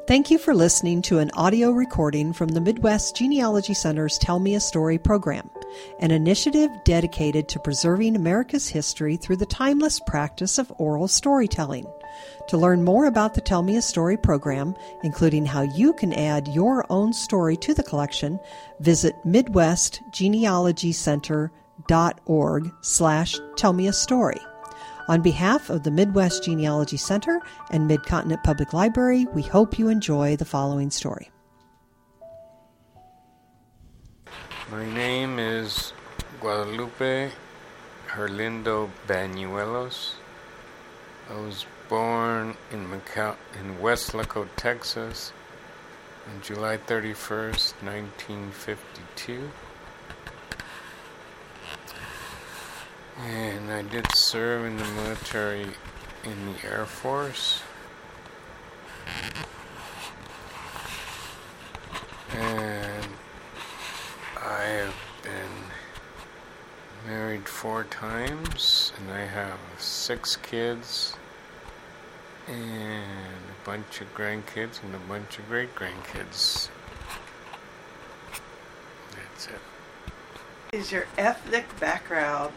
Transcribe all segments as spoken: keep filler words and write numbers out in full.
Thank you for listening to an audio recording from the Midwest Genealogy Center's Tell Me a Story program, an initiative dedicated to preserving America's history through the timeless practice of oral storytelling. To learn more about the Tell Me a Story program, including how you can add your own story to the collection, visit midwestgenealogycenter.org slash tell me a story. On behalf of the Midwest Genealogy Center and Mid-Continent Public Library, we hope you enjoy the following story. My name is Guadalupe Herlindo Bañuelos. I was born in Macau, in Weslaco, Texas, on July thirty-first, nineteen fifty-two. And I did serve in the military in the Air Force. And I have been married four times, and I have six kids, and a bunch of grandkids, and a bunch of great-grandkids. That's it. Is your ethnic background?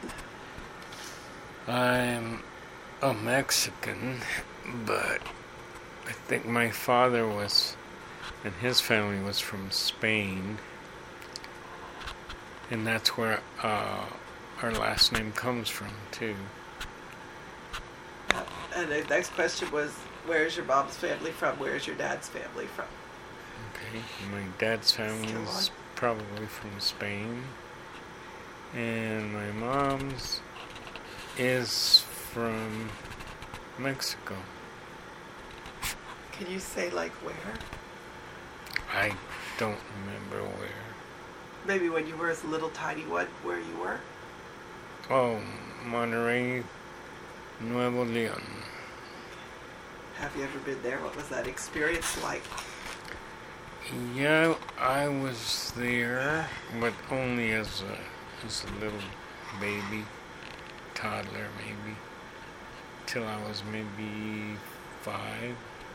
I'm a Mexican, but I think my father was, and his family was from Spain, and that's where uh, our last name comes from, too. Uh, and the next question was, where's your mom's family from? Where's your dad's family from? Okay, my dad's family is probably from Spain, and my mom's is from Mexico. Can you say, like, where? I don't remember where. Maybe when you were a little tiny one, where you were? Oh, Monterrey, Nuevo León. Have you ever been there? What was that experience like? Yeah, I was there, but only as a, as a little baby. Toddler, maybe, till I was maybe five,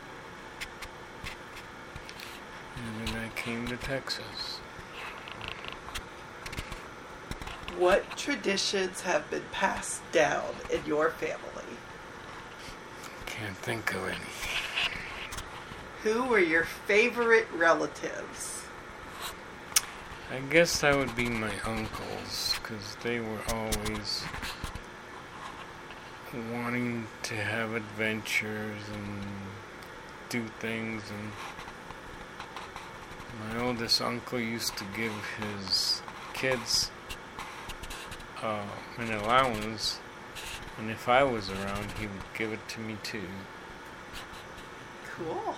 and then I came to Texas. What traditions have been passed down in your family? Can't think of any. Who were your favorite relatives? I guess that would be my uncles, because they were always wanting to have adventures and do things, and my oldest uncle used to give his kids uh, an allowance, and if I was around, he would give it to me too. Cool.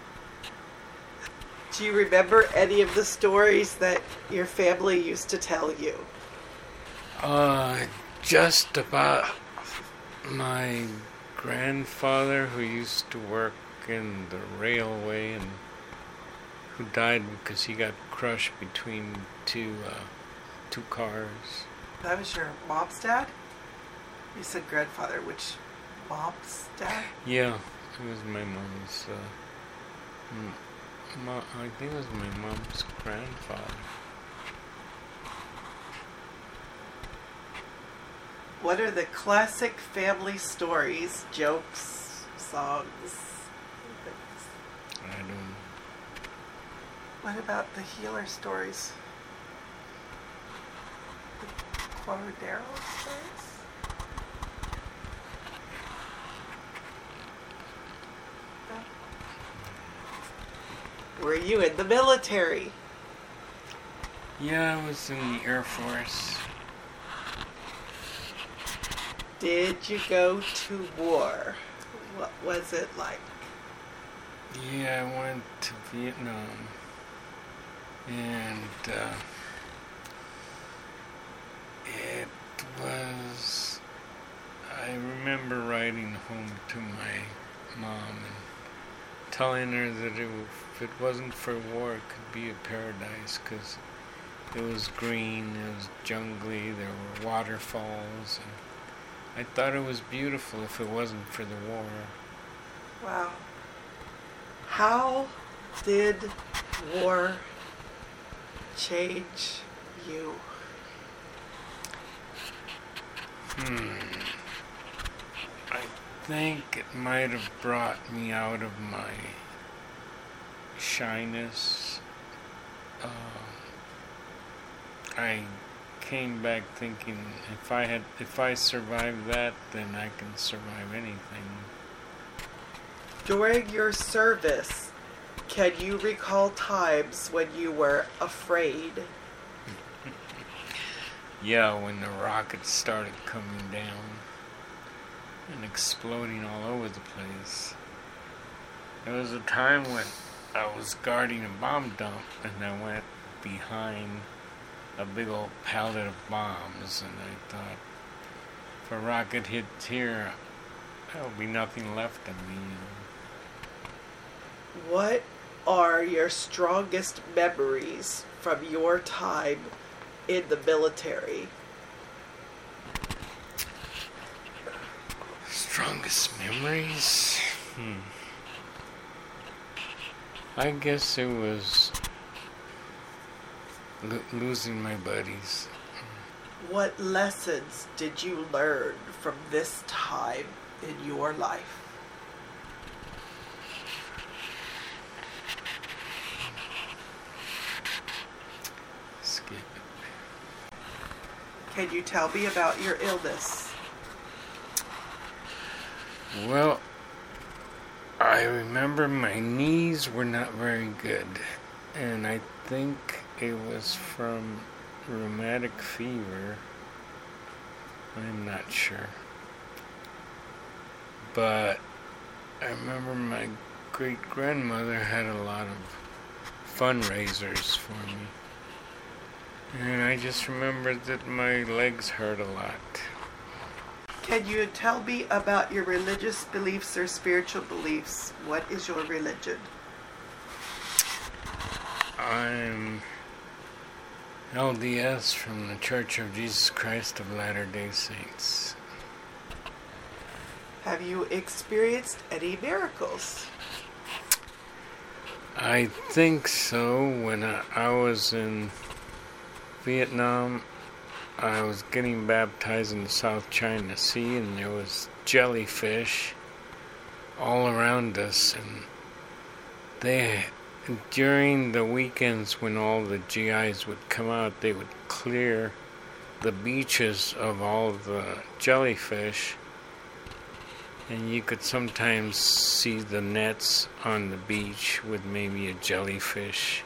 Do you remember any of the stories that your family used to tell you? Uh, just about my grandfather, who used to work in the railway and who died because he got crushed between two uh, two cars. That was your mom's dad? You said grandfather. Which mom's dad? Yeah, it was my mom's. Uh, m- mo- I think it was my mom's grandfather. What are the classic family stories, jokes, songs, things? I don't. What about the healer stories? The Cordero stories? No? Were you in the military? Yeah, I was in the Air Force. Did you go to war? What was it like? Yeah, I went to Vietnam. And uh, it was... I remember writing home to my mom and telling her that it, if it wasn't for war, it could be a paradise, because it was green, it was jungly, there were waterfalls, and I thought it was beautiful if it wasn't for the war. Wow. How did war change you? Hmm. I think it might have brought me out of my shyness. Uh, I came back thinking if I had, if I survived that, then I can survive anything. During your service, can you recall times when you were afraid? Yeah, when the rockets started coming down and exploding all over the place. There was a time when I was guarding a bomb dump and I went behind a big old pallet of bombs, and I thought, if a rocket hits here, there'll be nothing left of me. What are your strongest memories from your time in the military? Strongest memories? Hmm. I guess it was lo- losing my buddies. What lessons did you learn from this time in your life? Skip it. Can you tell me about your illness? Well, I remember my knees were not very good, and I think it was from rheumatic fever. I'm not sure. But I remember my great-grandmother had a lot of fundraisers for me. And I just remembered that my legs hurt a lot. Can you tell me about your religious beliefs or spiritual beliefs? What is your religion? I'm L D S from the Church of Jesus Christ of Latter-day Saints. Have you experienced any miracles? I think so. When I, I was in Vietnam, I was getting baptized in the South China Sea, and there was jellyfish all around us, and they, during the weekends when all the G Is would come out, they would clear the beaches of all the jellyfish, and you could sometimes see the nets on the beach with maybe a jellyfish.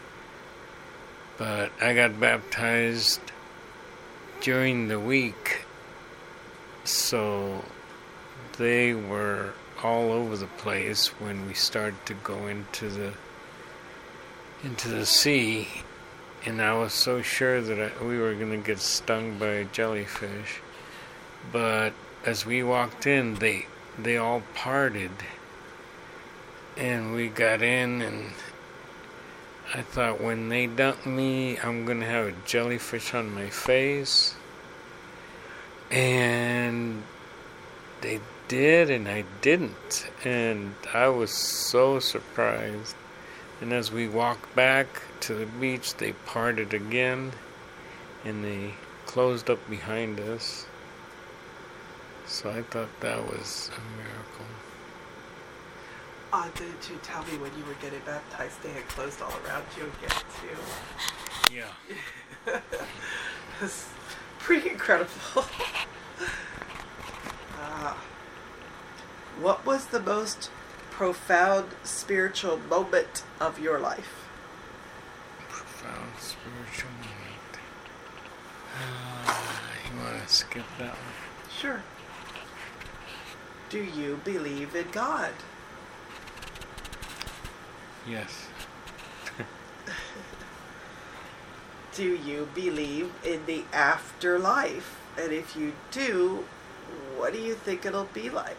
But I got baptized during the week, so they were all over the place when we started to go into the into the sea, and I was so sure that I, we were going to get stung by a jellyfish. But as we walked in, they they all parted, and we got in, and I thought, when they dump me, I'm going to have a jellyfish on my face. And they did, and I didn't. And I was so surprised. And as we walked back to the beach, they parted again, and they closed up behind us. So I thought that was a miracle. Uh, didn't you tell me when you were getting baptized they had closed all around you again too? Yeah. It's pretty incredible. uh, what was the most profound spiritual moment of your life? Profound spiritual moment. Uh, you want to skip that one? Sure. Do you believe in God? Yes. Do you believe in the afterlife? And if you do, what do you think it'll be like?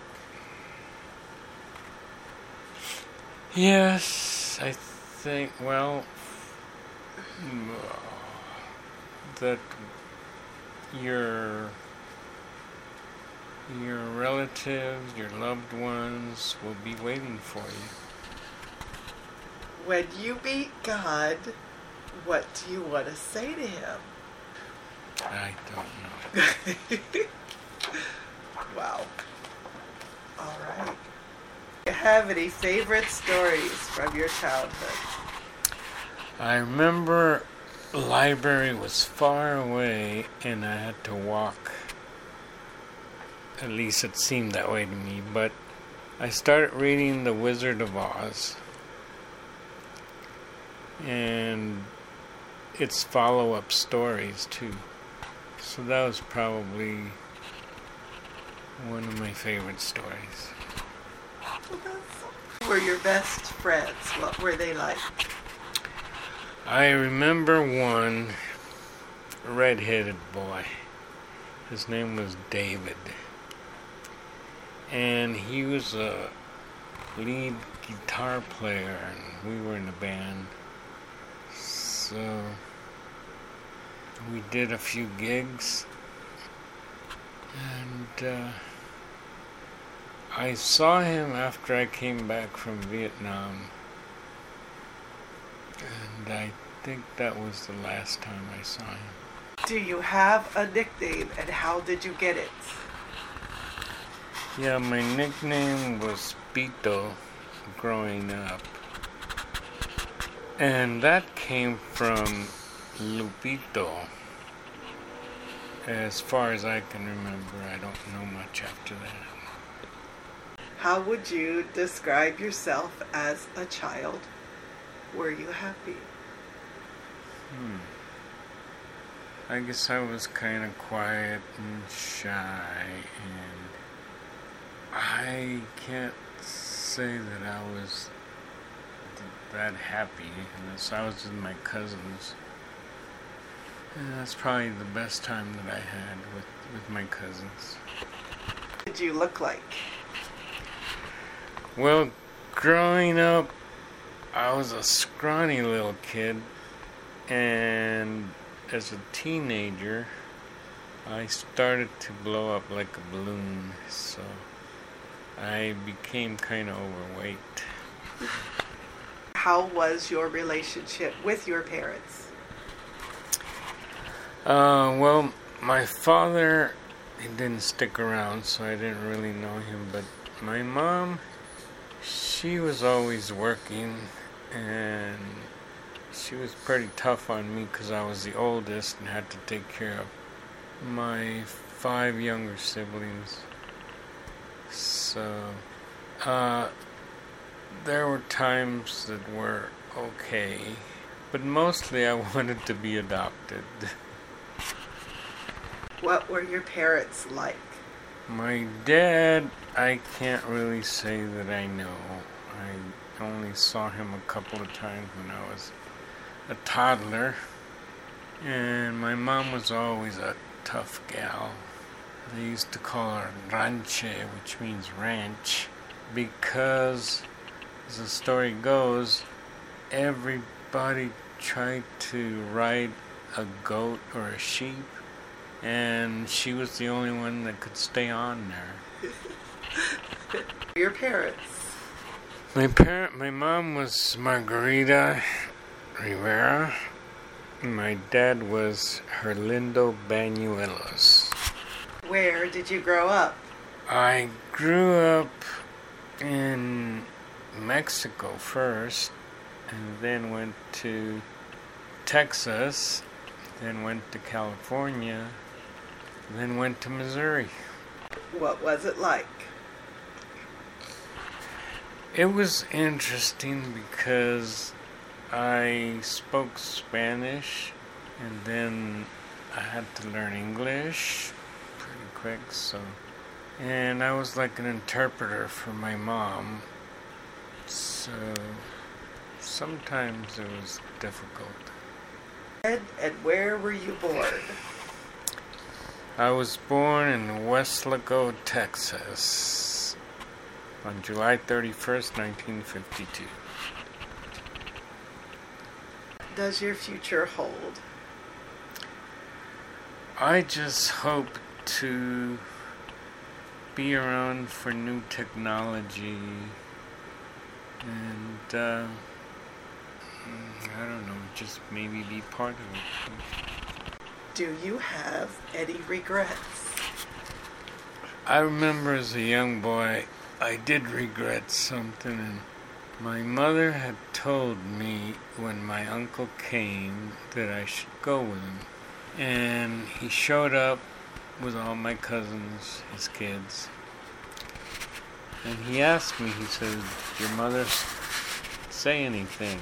Yes, I think, well, that your your relatives, your loved ones will be waiting for you. When you meet God, what do you want to say to him? I don't know. Wow. All right. Do you have any favorite stories from your childhood? I remember the library was far away and I had to walk. At least it seemed that way to me, but I started reading The Wizard of Oz and its follow-up stories too. So that was probably one of my favorite stories. Who were your best friends? What were they like? I remember one red-headed boy. His name was David. And he was a lead guitar player, and we were in a band. So we did a few gigs. And uh, I saw him after I came back from Vietnam. And I think that was the last time I saw him. Do you have a nickname, and how did you get it? Yeah, my nickname was Pito growing up. And that came from Lupito. As far as I can remember, I don't know much after that. How would you describe yourself as a child? Were you happy? Hmm. I guess I was kind of quiet and shy, and I can't say that I was that happy unless I was with my cousins. And that's probably the best time that I had with, with my cousins. What did you look like? Well, growing up, I was a scrawny little kid, and as a teenager, I started to blow up like a balloon, so I became kind of overweight. How was your relationship with your parents? Uh, well, my father, he didn't stick around, so I didn't really know him, but my mom, she was always working, and she was pretty tough on me because I was the oldest and had to take care of my five younger siblings. So, uh, there were times that were okay, but mostly I wanted to be adopted. What were your parents like? My dad, I can't really say that I know. I only saw him a couple of times when I was a toddler. And my mom was always a tough gal. They used to call her ranche, which means ranch, because, as the story goes, everybody tried to ride a goat or a sheep, and she was the only one that could stay on there. Your parents? My parent, my mom was Margarita Rivera. My dad was Herlindo Bañuelos. Where did you grow up? I grew up in Mexico first, and then went to Texas, then went to California, then went to Missouri. What was it like? It was interesting because I spoke Spanish, and then I had to learn English pretty quick, so... And I was like an interpreter for my mom, so sometimes it was difficult. And, and where were you born? I was born in Weslaco, Texas, on July thirty-first, nineteen fifty-two. Does your future hold? I just hope to be around for new technology and uh, mm, I don't know, just maybe be part of it. Do you have any regrets? I remember as a young boy, I did regret something, and my mother had told me when my uncle came that I should go with him. And he showed up with all my cousins, his kids. And he asked me, he said, "Did your mother say anything?"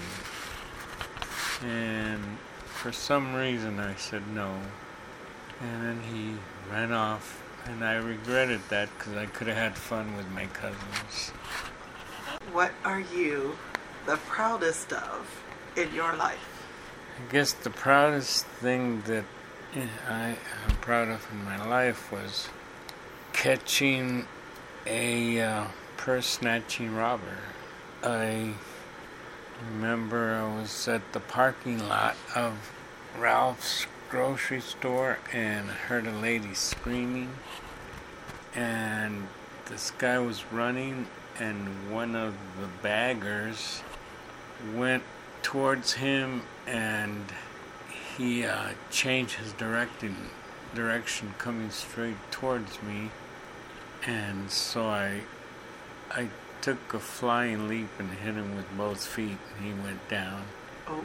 And for some reason I said no. And then he ran off, and I regretted that because I could have had fun with my cousins. What are you the proudest of in your life? I guess the proudest thing that I am proud of in my life was catching a uh, purse-snatching robber. I remember I was at the parking lot of Ralph's grocery store and I heard a lady screaming, and this guy was running, and one of the baggers went towards him, and he uh, changed his directing, direction coming straight towards me. And so I I took a flying leap and hit him with both feet, and he went down. Oh.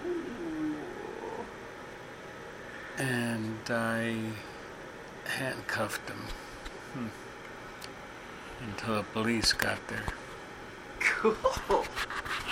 And I handcuffed him hmm. until the police got there. Cool.